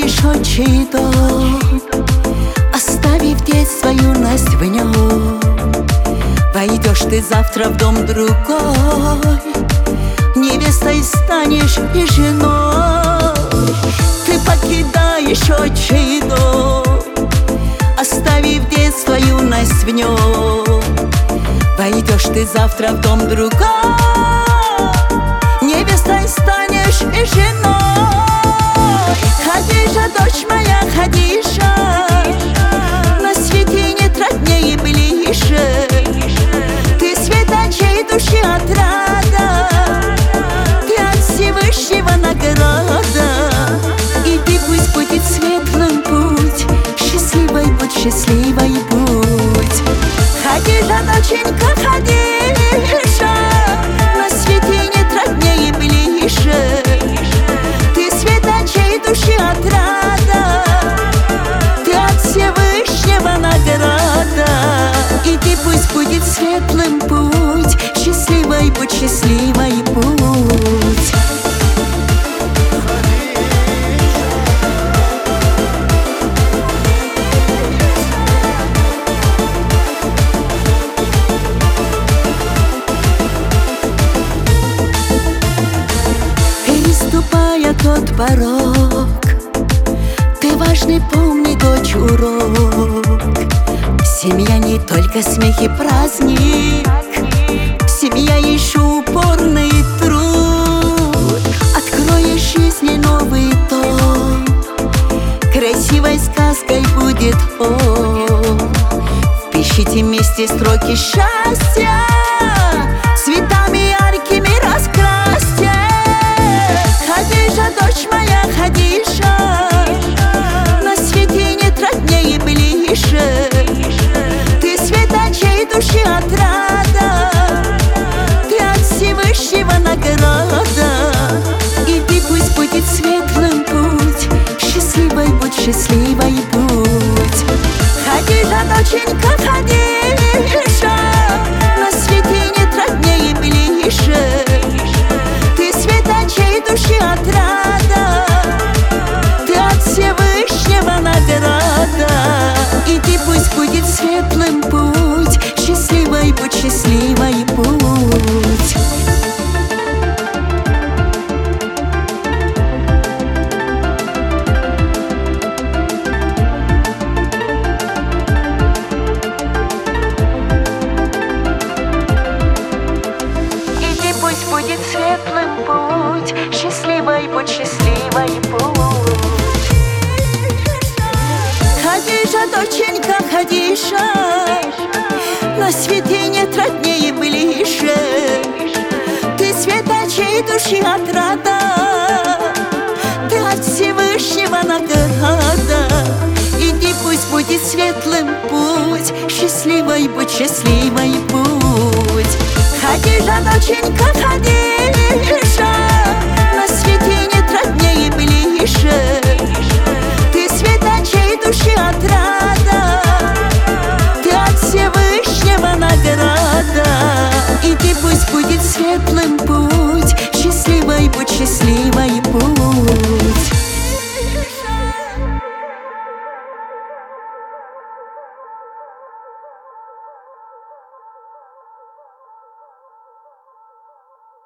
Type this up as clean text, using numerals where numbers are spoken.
покидаешь отчий дом, оставив детство, юность в нем. Войдешь ты завтра в дом другой, невестой станешь и женой. Ты покидаешь отчий дом, оставив детство, юность в нем. Войдешь ты завтра в дом другой, невестой станешь и женой. Хадижа, дочь моя, Хадижа, на свете нет роднее и ближе. Ты свет очей души отрада, ты от Всевышнего награда. И ты пусть будет светлым путь, счастливой будь, счастливой будь. Хадижа, доченька, Хадижа, на свете нет роднее и ближе. Ты свет очей души отрада, ты от Всевышнего награда. И ты пусть будет светлым путь, счастливой будь, счастливой будь. Переступая тот порог, ты важный, помни, дочь, урок. Семья не только смех и праздник, семья еще упорный труд. Откроешь жизни новый том, красивой сказкой будет он. Впишите вместе строки счастья, цветами яркими раскрасьте. Хадижа, дочь моя, Хадижа, на свете нет роднее и ближе. Ты свет очей души отрада, ты от Всевышнего награда. И ты пусть будет светлым путь, счастливой будь, счастливой будь. Хадижа, доченька, Хадижа, на свете нет роднее и ближе. Ты свет очей души отрада, ты от Всевышнего награда. И ты пусть будет светлым путь, счастливой будь, счастливой будь. Будет светлым путь, счастливой будь, счастливой будь. Хадижа, доченька, Хадижа, на свете нет роднее и ближе. Ты свет очей души отрада, ты от Всевышнего награда. Иди, пусть будет светлым путь, счастливой будь, счастливой будь. Хадижа, доченька, Хадижа,